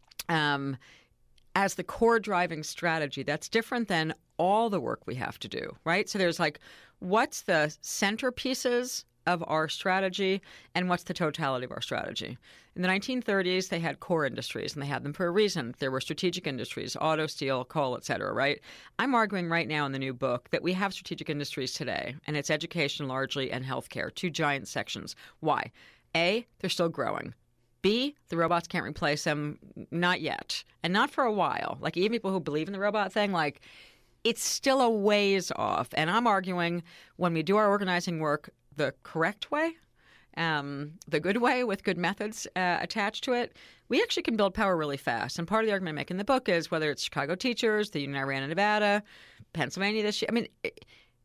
Um, as the core driving strategy, that's different than all the work we have to do, right? So there's like, what's the centerpieces of our strategy and what's the totality of our strategy? In the nineteen thirties, they had core industries, and they had them for a reason. There were strategic industries, auto, steel, coal, et cetera, right? I'm arguing right now in the new book that we have strategic industries today, and it's education largely and healthcare, two giant sections. Why? A, they're still growing. B, the robots can't replace them, not yet, and not for a while. Like, even people who believe in the robot thing, like, it's still a ways off. And I'm arguing when we do our organizing work the correct way, um, the good way with good methods uh, attached to it, we actually can build power really fast. And part of the argument I make in the book is whether it's Chicago teachers, the union I ran in Nevada, Pennsylvania this year, I mean, it,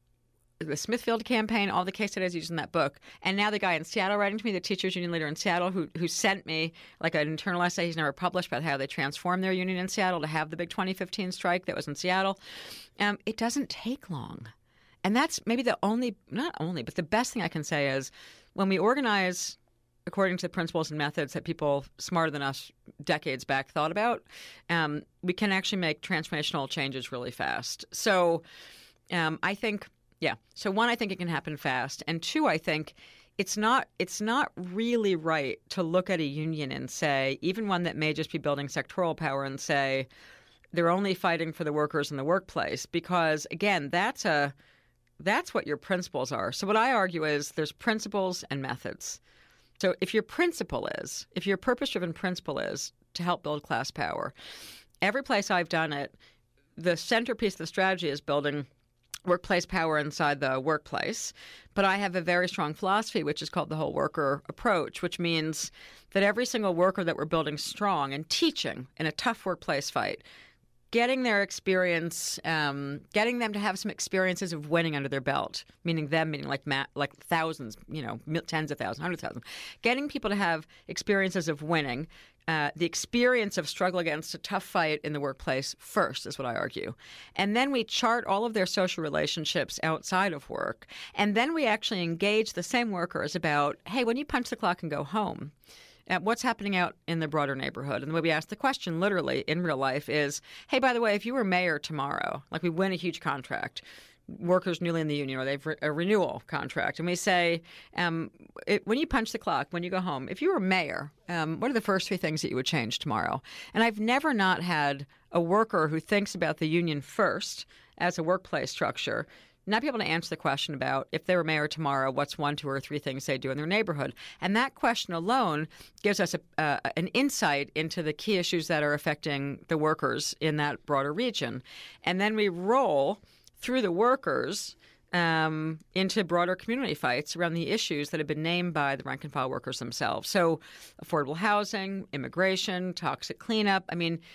the Smithfield campaign, all the case studies used in that book. And now the guy in Seattle writing to me, the teachers union leader in Seattle, who who sent me like an internal essay he's never published about how they transformed their union in Seattle to have the big twenty fifteen strike that was in Seattle. Um, it doesn't take long. And that's maybe the only, not only, but the best thing I can say is when we organize according to the principles and methods that people smarter than us decades back thought about, um, we can actually make transformational changes really fast. So um, I think... Yeah. So one, I think it can happen fast. And two, I think it's not it's not really right to look at a union and say, even one that may just be building sectoral power, and say they're only fighting for the workers in the workplace, because, again, that's a that's what your principles are. So what I argue is there's principles and methods. So if your principle is, if your purpose-driven principle is to help build class power, every place I've done it, the centerpiece of the strategy is building workplace power inside the workplace. But I have a very strong philosophy, which is called the whole worker approach, which means that every single worker that we're building strong and teaching in a tough workplace fight, getting their experience, um, getting them to have some experiences of winning under their belt, meaning them, meaning like ma- like thousands, you know, tens of thousands, hundreds of thousands, getting people to have experiences of winning, uh, the experience of struggle against a tough fight in the workplace first is what I argue. And then we chart all of their social relationships outside of work. And then we actually engage the same workers about, hey, when you punch the clock and go home, Uh, what's happening out in the broader neighborhood? And the way we ask the question literally in real life is, hey, by the way, if you were mayor tomorrow, like we win a huge contract, workers newly in the union, or they've re- a renewal contract, and we say, um, it, when you punch the clock, when you go home, if you were mayor, um, what are the first three things that you would change tomorrow? And I've never not had a worker who thinks about the union first as a workplace structure not be able to answer the question about if they were mayor tomorrow, what's one, two, or three things they do in their neighborhood. And that question alone gives us a, uh, an insight into the key issues that are affecting the workers in that broader region. And then we roll through the workers um, into broader community fights around the issues that have been named by the rank and file workers themselves. So affordable housing, immigration, toxic cleanup. I mean,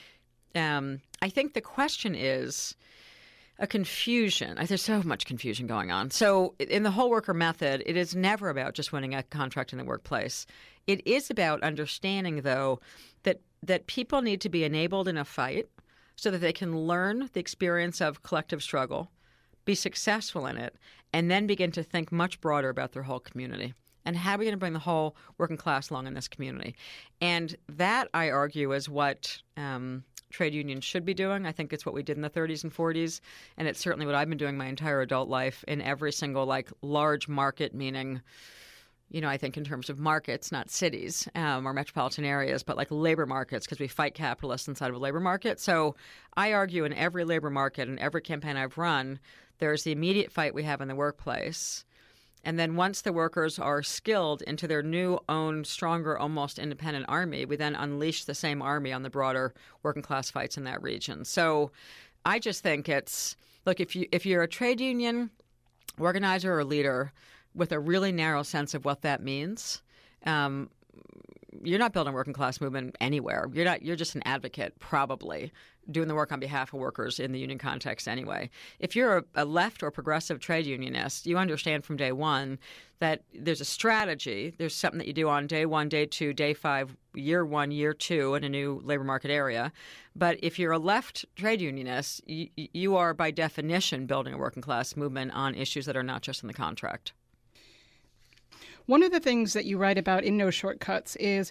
um, I think the question is a confusion. There's so much confusion going on. So in the whole worker method, it is never about just winning a contract in the workplace. It is about understanding, though, that that people need to be enabled in a fight so that they can learn the experience of collective struggle, be successful in it, and then begin to think much broader about their whole community. And how are we going to bring the whole working class along in this community? And that, I argue, is what um, trade unions should be doing. I think it's what we did in the thirties and forties, and it's certainly what I've been doing my entire adult life in every single like large market, meaning, you know, I think in terms of markets, not cities um, or metropolitan areas, but like labor markets, because we fight capitalists inside of a labor market. So I argue in every labor market and every campaign I've run, there's the immediate fight we have in the workplace. And then once the workers are skilled into their new own, stronger, almost independent army, we then unleash the same army on the broader working class fights in that region. So I just think it's, look, if you if you're a trade union organizer or leader with a really narrow sense of what that means, um, you're not building a working class movement anywhere. You're not. You're just an advocate, probably doing the work on behalf of workers in the union context anyway. If you're a, a left or progressive trade unionist, you understand from day one that there's a strategy. There's something that you do on day one, day two, day five, year one, year two in a new labor market area. But if you're a left trade unionist, you, you are by definition building a working class movement on issues that are not just in the contract. One of the things that you write about in No Shortcuts is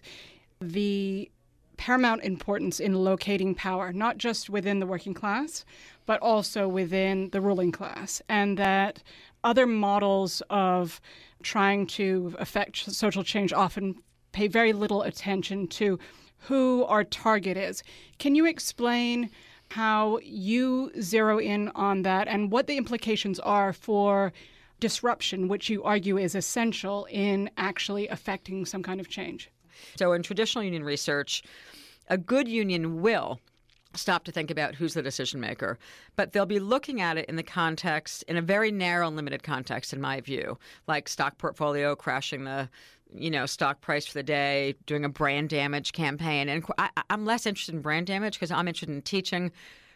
the paramount importance in locating power, not just within the working class, but also within the ruling class, and that other models of trying to affect social change often pay very little attention to who our target is. Can you explain how you zero in on that and what the implications are for disruption, which you argue is essential in actually affecting some kind of change? So in traditional union research, a good union will stop to think about who's the decision maker, but they'll be looking at it in the context, in a very narrow and limited context, in my view, like stock portfolio crashing the, you know, stock price for the day, doing a brand damage campaign. And I, I'm less interested in brand damage because I'm interested in teaching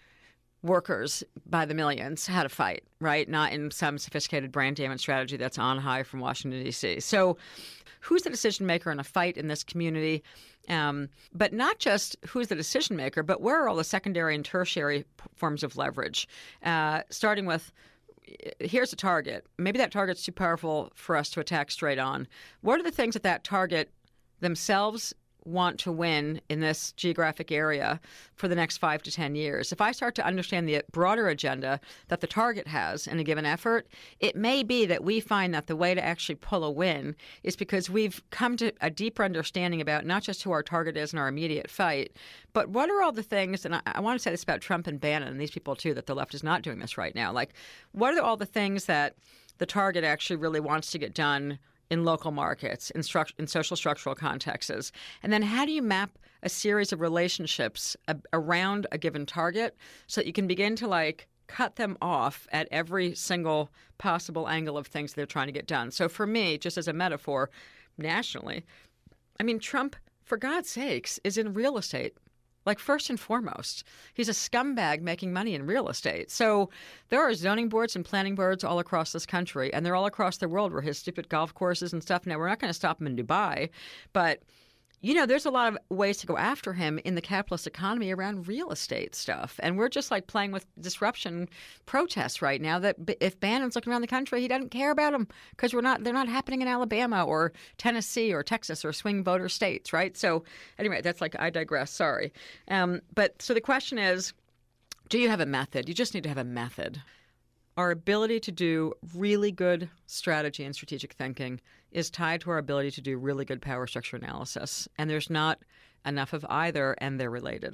workers by the millions how to fight, right? Not in some sophisticated brand damage strategy that's on high from Washington, D C. So who's the decision maker in a fight in this community? Um, but not just who's the decision maker, but where are all the secondary and tertiary p- forms of leverage? Uh, starting with, here's a target. Maybe that target's too powerful for us to attack straight on. What are the things that that target themselves want to win in this geographic area for the next five to ten years? If I start to understand the broader agenda that the target has in a given effort, it may be that we find that the way to actually pull a win is because we've come to a deeper understanding about not just who our target is in our immediate fight, but what are all the things, and I, I want to say this about Trump and Bannon and these people too, that the left is not doing this right now. Like, what are all the things that the target actually really wants to get done in local markets, in, stru- in social structural contexts? And then how do you map a series of relationships a- around a given target so that you can begin to like cut them off at every single possible angle of things they're trying to get done? So for me, just as a metaphor, nationally, I mean, Trump, for God's sakes, is in real estate. Like, first and foremost, he's a scumbag making money in real estate. So there are zoning boards and planning boards all across this country, and they're all across the world where his stupid golf courses and stuff. Now, we're not going to stop him in Dubai, but, you know, there's a lot of ways to go after him in the capitalist economy around real estate stuff. And we're just like playing with disruption protests right now that if Bannon's looking around the country, he doesn't care about them because we're not, they're not happening in Alabama or Tennessee or Texas or swing voter states, right? So anyway, that's like, I digress, sorry. Um, but so the question is, do you have a method? You just need to have a method. Our ability to do really good strategy and strategic thinking is tied to our ability to do really good power structure analysis. And there's not enough of either, and they're related.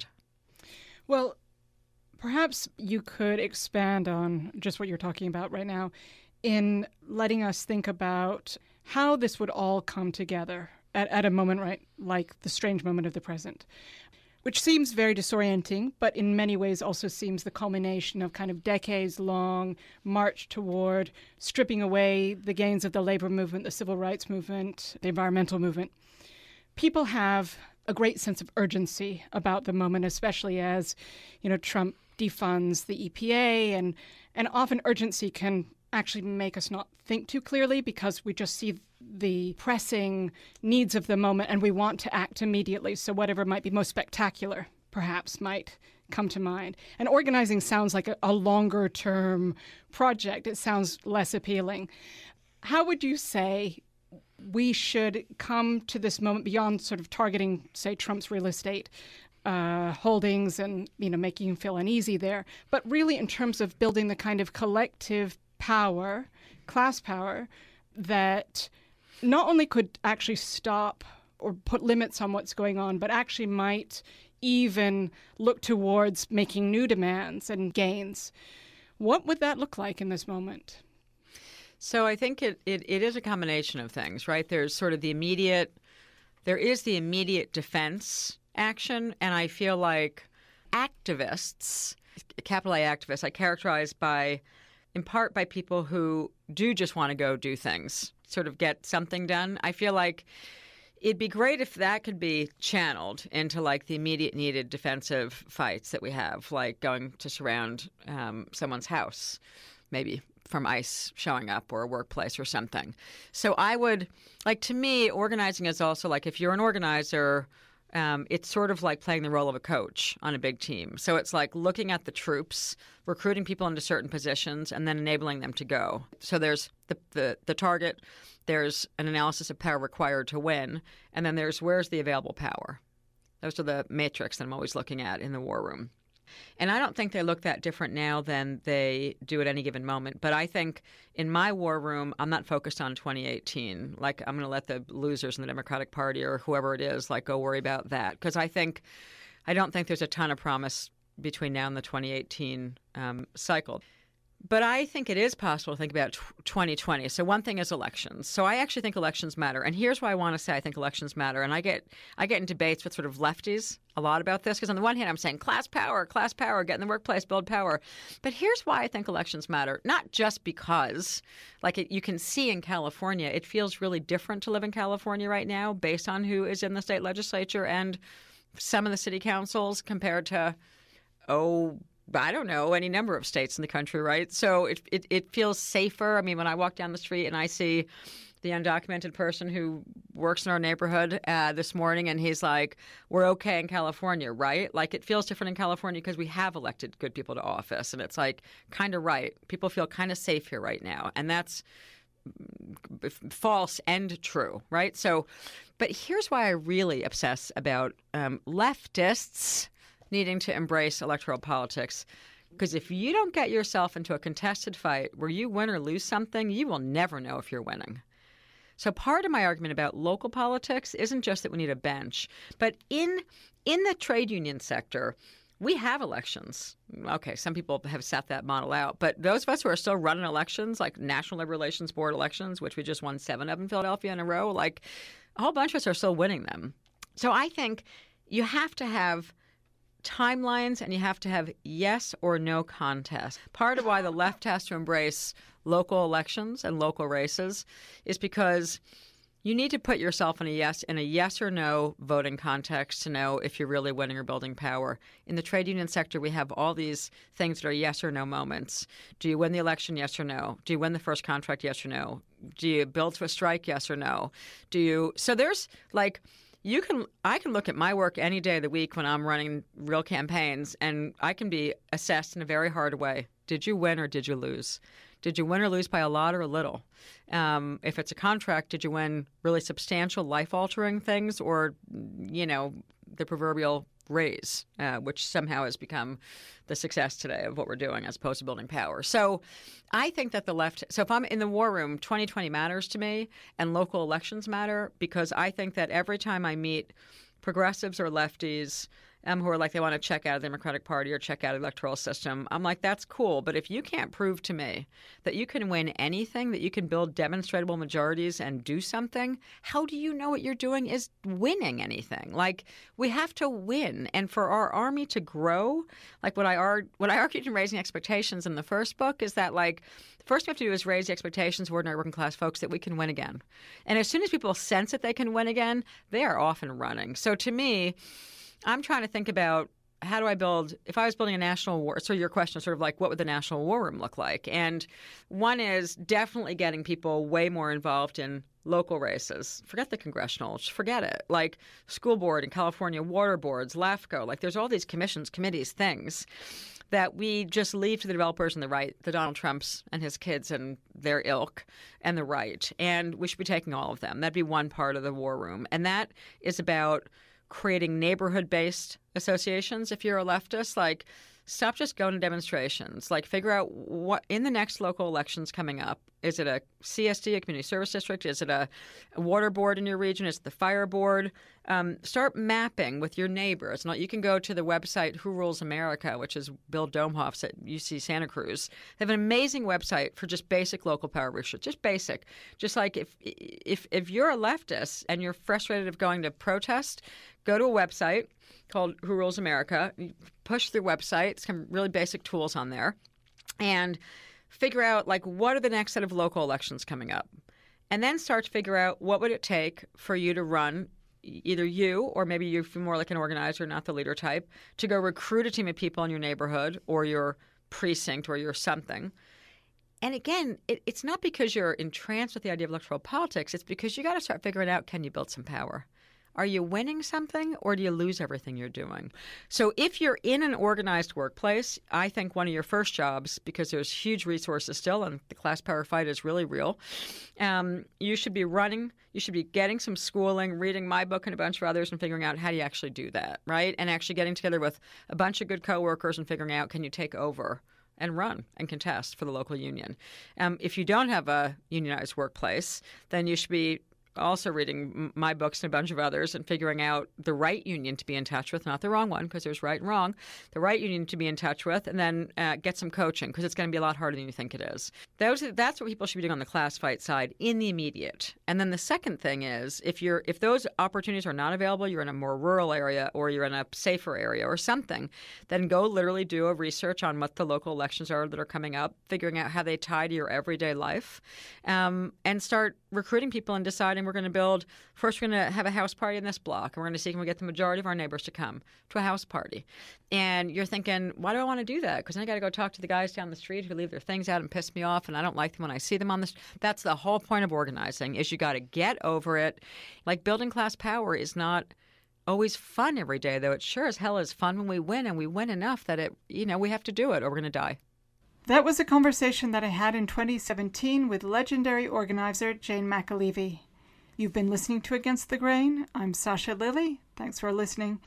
Well, perhaps you could expand on just what you're talking about right now in letting us think about how this would all come together at, at a moment right like the strange moment of the present, which seems very disorienting, but in many ways also seems the culmination of kind of decades-long march toward stripping away the gains of the labor movement, the civil rights movement, the environmental movement. People have a great sense of urgency about the moment, especially as, you know, Trump defunds the E P A, and and often urgency can actually make us not think too clearly because we just see the pressing needs of the moment and we want to act immediately. So whatever might be most spectacular, perhaps, might come to mind. And organizing sounds like a, a longer term project. It sounds less appealing. How would you say we should come to this moment beyond sort of targeting, say, Trump's real estate uh, holdings and, you know, making him feel uneasy there, but really in terms of building the kind of collective power, class power, that not only could actually stop or put limits on what's going on, but actually might even look towards making new demands and gains. What would that look like in this moment? So I think it, it, it is a combination of things, right? There's sort of the immediate, there is the immediate defense action, and I feel like activists, capital A activists, I characterize by, in part by people who do just want to go do things, sort of get something done. I feel like it'd be great if that could be channeled into like the immediate needed defensive fights that we have, like going to surround um, someone's house, maybe from ICE showing up or a workplace or something. So I would, like, to me, organizing is also like, if you're an organizer, um, it's sort of like playing the role of a coach on a big team. So it's like looking at the troops, recruiting people into certain positions, and then enabling them to go. So there's the, the, the target, there's an analysis of power required to win, and then there's where's the available power. Those are the matrix that I'm always looking at in the war room. And I don't think they look that different now than they do at any given moment. But I think in my war room, I'm not focused on twenty eighteen. Like, I'm going to let the losers in the Democratic Party or whoever it is, like, go worry about that. Because I think, I don't think there's a ton of promise between now and the twenty eighteen um, cycle. But I think it is possible to think about twenty twenty. So one thing is elections. So I actually think elections matter. And here's why I want to say I think elections matter. And I get I get in debates with sort of lefties a lot about this, because on the one hand, I'm saying class power, class power, get in the workplace, build power. But here's why I think elections matter. Not just because, like it, you can see in California, it feels really different to live in California right now based on who is in the state legislature and some of the city councils compared to, oh, I don't know, any number of states in the country, right? So it, it it feels safer. I mean, when I walk down the street and I see the undocumented person who works in our neighborhood uh, this morning, and he's like, we're okay in California, right? Like, it feels different in California because we have elected good people to office. And it's like kind of right. People feel kind of safe here right now. And that's false and true, right? So, but here's why I really obsess about um, leftists needing to embrace electoral politics. Because if you don't get yourself into a contested fight where you win or lose something, you will never know if you're winning. So part of my argument about local politics isn't just that we need a bench, but in in the trade union sector, we have elections. Okay, some people have set that model out, but those of us who are still running elections, like National Labor Relations Board elections, which we just won seven of in Philadelphia in a row, like a whole bunch of us are still winning them. So I think you have to have timelines, and you have to have yes or no contest. Part of why the left has to embrace local elections and local races is because you need to put yourself in a yes in a yes or no voting context to know if you're really winning or building power. In the trade union sector, we have all these things that are yes or no moments. Do you win the election? Yes or no? Do you win the first contract? Yes or no? Do you build to a strike? Yes or no? Do you? So there's like. You can. I can look at my work any day of the week when I'm running real campaigns, and I can be assessed in a very hard way. Did you win or did you lose? Did you win or lose by a lot or a little? Um, if it's a contract, did you win really substantial, life-altering things, or, you know, the proverbial raise, uh, which somehow has become the success today of what we're doing as opposed to building power. So I think that the left – so if I'm in the war room, twenty twenty matters to me, and local elections matter, because I think that every time I meet progressives or lefties um, who are like they want to check out of the Democratic Party or check out of the electoral system, I'm like, that's cool. But if you can't prove to me that you can win anything, that you can build demonstrable majorities and do something, how do you know what you're doing is winning anything? Like, we have to win. And for our army to grow, like what I, ar- what I argued in Raising Expectations in the first book is that, like, the first thing we have to do is raise the expectations of ordinary working class folks that we can win again. And as soon as people sense that they can win again, they are off and running. So to me, I'm trying to think about how do I build – if I was building a national war – so your question is sort of like what would the national war room look like? And one is definitely getting people way more involved in local races. Forget the congressional. Just forget it. Like school board in California, water boards, LAFCO. Like there's all these commissions, committees, things that we just leave to the developers and the right, the Donald Trumps and his kids and their ilk and the right. And we should be taking all of them. That'd be one part of the war room. And that is about creating neighborhood-based associations. If you're a leftist, like stop just going to demonstrations. Like figure out what in the next local elections coming up. Is it a C S D, a community service district? Is it a, a water board in your region? Is it the fire board? Um, start mapping with your neighbors. Now, you can go to the website Who Rules America, which is Bill Domhoff's at U C Santa Cruz. They have an amazing website for just basic local power research, just basic. Just like if if if you're a leftist and you're frustrated of going to protest, go to a website called Who Rules America. You push through website, some really basic tools on there, and figure out, like, what are the next set of local elections coming up? And then start to figure out what would it take for you to run, either you or maybe you're more like an organizer, not the leader type, to go recruit a team of people in your neighborhood or your precinct or your something. And again, it, it's not because you're entranced with the idea of electoral politics. It's because you got to start figuring out, can you build some power? Are you winning something or do you lose everything you're doing? So if you're in an organized workplace, I think one of your first jobs, because there's huge resources still and the class power fight is really real, um, you should be running, you should be getting some schooling, reading my book and a bunch of others and figuring out how do you actually do that, right? And actually getting together with a bunch of good coworkers and figuring out, can you take over and run and contest for the local union? Um, if you don't have a unionized workplace, then you should be also reading my books and a bunch of others and figuring out the right union to be in touch with, not the wrong one, because there's right and wrong, the right union to be in touch with, and then uh, get some coaching, because it's going to be a lot harder than you think it is. Those, that's what people should be doing on the class fight side in the immediate. And then the second thing is, if you're if those opportunities are not available, you're in a more rural area or you're in a safer area or something, then go literally do a research on what the local elections are that are coming up, figuring out how they tie to your everyday life, um, and start recruiting people and deciding we're going to build, first we're going to have a house party in this block, and we're going to see can we get the majority of our neighbors to come to a house party. And you're thinking, why do I want to do that? Because then I got to go talk to the guys down the street who leave their things out and piss me off, and I don't like them when I see them on the street. That's the whole point of organizing, is you got to get over it. Like building class power is not always fun every day, though it sure as hell is fun when we win, and we win enough that it, you know, we have to do it or we're going to die. That was a conversation that I had in twenty seventeen with legendary organizer Jane McAlevey. You've been listening to Against the Grain. I'm Sasha Lilley. Thanks for listening.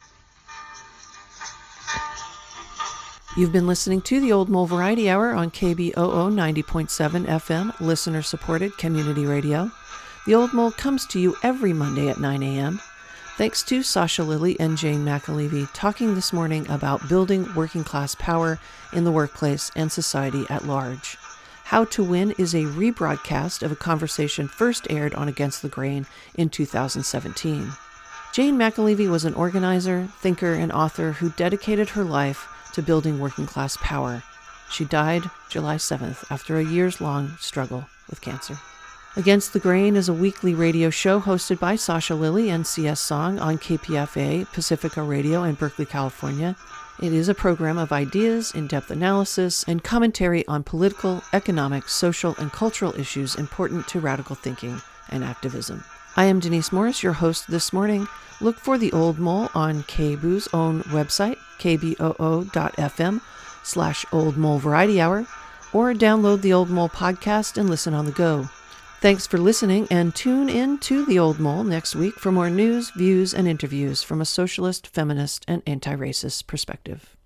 You've been listening to the Old Mole Variety Hour on K B O O ninety point seven F M, listener-supported community radio. The Old Mole comes to you every Monday at nine a.m. Thanks to Sasha Lilley and Jane McAlevey talking this morning about building working-class power in the workplace and society at large. How to Win is a rebroadcast of a conversation first aired on Against the Grain in two thousand seventeen. Jane McAlevey was an organizer, thinker, and author who dedicated her life to building working-class power. She died July seventh after a years-long struggle with cancer. Against the Grain is a weekly radio show hosted by Sasha Lilley and C S Song on K P F A Pacifica Radio in Berkeley, California. It is a program of ideas, in-depth analysis, and commentary on political, economic, social, and cultural issues important to radical thinking and activism. I am Denise Morris, your host this morning. Look for The Old Mole on K B O O's own website, k b o o dot f m slash Old Mole Variety Hour, or download the Old Mole podcast and listen on the go. Thanks for listening, and tune in to The Old Mole next week for more news, views, and interviews from a socialist, feminist, and anti-racist perspective.